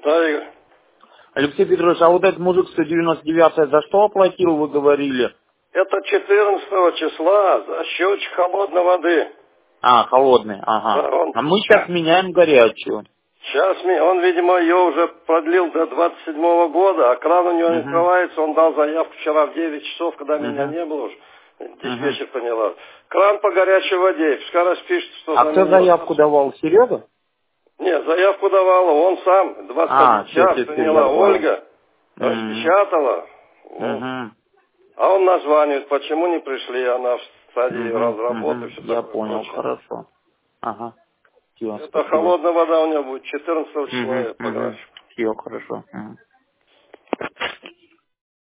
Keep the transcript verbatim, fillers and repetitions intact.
Да, Игорь. Алексей Петрович, а вот этот мужик сто девяносто девять за что оплатил, вы говорили? Это четырнадцатого числа за счетчик холодной воды. А, холодный, ага. Да, он... А мы сейчас меняем горячую. Сейчас ми- он, видимо, ее уже продлил до двадцать седьмого года, а кран у него не Угу. открывается. Он дал заявку вчера в девять часов, когда меня Угу. не было уже. Десять Угу. вечер поняла. Кран по горячей воде. Пускай распишет, что А кто заменил. заявку давал, Серега? Нет, заявку давала он сам. двадцать А, один все, час все, все, я приняла понял. Ольга. Распечатала. Ну, Угу. а он названивает, почему не пришли, она в стадии Угу. разработки, Угу. все Я такое понял, прочее. хорошо. Ага. Все, Это спасибо. холодная вода у него будет четырнадцатого числа Угу. по Угу. графику. Все, хорошо. Угу.